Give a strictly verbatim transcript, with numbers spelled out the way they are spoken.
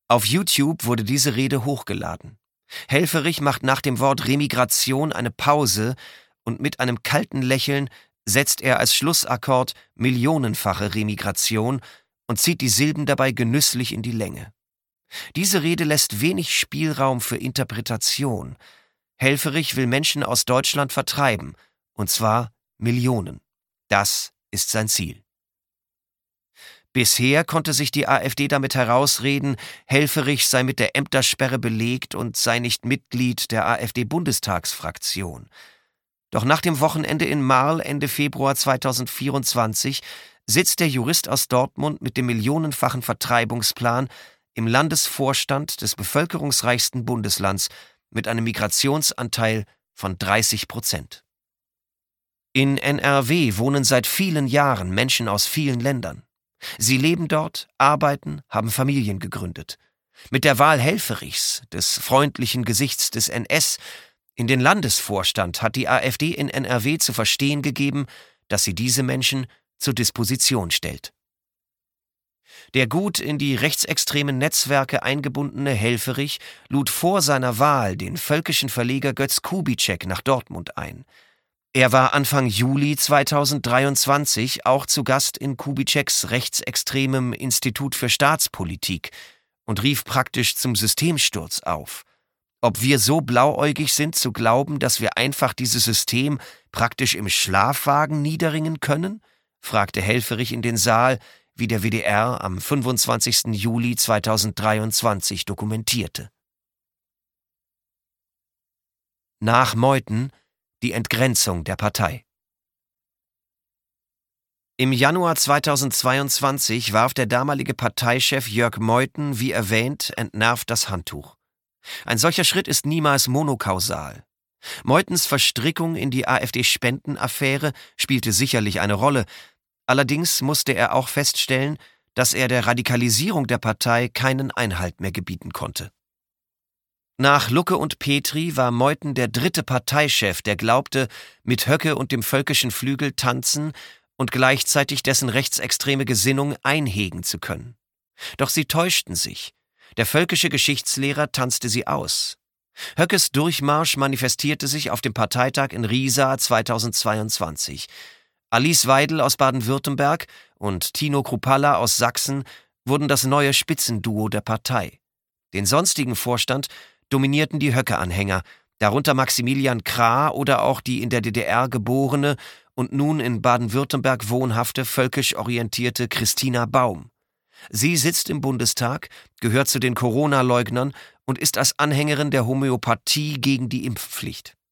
Auf YouTube wurde diese Rede hochgeladen. Helfferich macht nach dem Wort Remigration eine Pause und mit einem kalten Lächeln setzt er als Schlussakkord millionenfache Remigration und zieht die Silben dabei genüsslich in die Länge. Diese Rede lässt wenig Spielraum für Interpretation. Helfferich will Menschen aus Deutschland vertreiben, und zwar Millionen. Das ist sein Ziel. Bisher konnte sich die AfD damit herausreden, Helfferich sei mit der Ämtersperre belegt und sei nicht Mitglied der AfD-Bundestagsfraktion. Doch nach dem Wochenende in Marl Ende Februar zweitausendvierundzwanzig sitzt der Jurist aus Dortmund mit dem millionenfachen Vertreibungsplan im Landesvorstand des bevölkerungsreichsten Bundeslands mit einem Migrationsanteil von dreißig Prozent. In N R W wohnen seit vielen Jahren Menschen aus vielen Ländern. Sie leben dort, arbeiten, haben Familien gegründet. Mit der Wahl Helfferichs, des freundlichen Gesichts des N S, in den Landesvorstand hat die AfD in N R W zu verstehen gegeben, dass sie diese Menschen zur Disposition stellt. Der gut in die rechtsextremen Netzwerke eingebundene Helfferich lud vor seiner Wahl den völkischen Verleger Götz Kubitschek nach Dortmund ein. Er war Anfang Juli zweitausenddreiundzwanzig auch zu Gast in Kubitscheks rechtsextremem Institut für Staatspolitik und rief praktisch zum Systemsturz auf. Ob wir so blauäugig sind zu glauben, dass wir einfach dieses System praktisch im Schlafwagen niederringen können? Fragte Helfferich in den Saal, wie der W D R am fünfundzwanzigsten Juli zweitausenddreiundzwanzig dokumentierte. Nach Meuthen die Entgrenzung der Partei. Im Januar zweitausendzweiundzwanzig warf der damalige Parteichef Jörg Meuthen, wie erwähnt, entnervt das Handtuch. Ein solcher Schritt ist niemals monokausal. Meuthens Verstrickung in die AfD-Spendenaffäre spielte sicherlich eine Rolle, allerdings musste er auch feststellen, dass er der Radikalisierung der Partei keinen Einhalt mehr gebieten konnte. Nach Lucke und Petri war Meuthen der dritte Parteichef, der glaubte, mit Höcke und dem völkischen Flügel tanzen und gleichzeitig dessen rechtsextreme Gesinnung einhegen zu können. Doch sie täuschten sich. Der völkische Geschichtslehrer tanzte sie aus. Höckes Durchmarsch manifestierte sich auf dem Parteitag in Riesa zweitausendzweiundzwanzig. Alice Weidel aus Baden-Württemberg und Tino Kruppalla aus Sachsen wurden das neue Spitzenduo der Partei. Den sonstigen Vorstand dominierten die Höcke-Anhänger, darunter Maximilian Krah oder auch die in der D D R geborene und nun in Baden-Württemberg wohnhafte völkisch orientierte Christina Baum. Sie sitzt im Bundestag, gehört zu den Corona-Leugnern und ist als Anhängerin der Homöopathie gegen die Impfpflicht.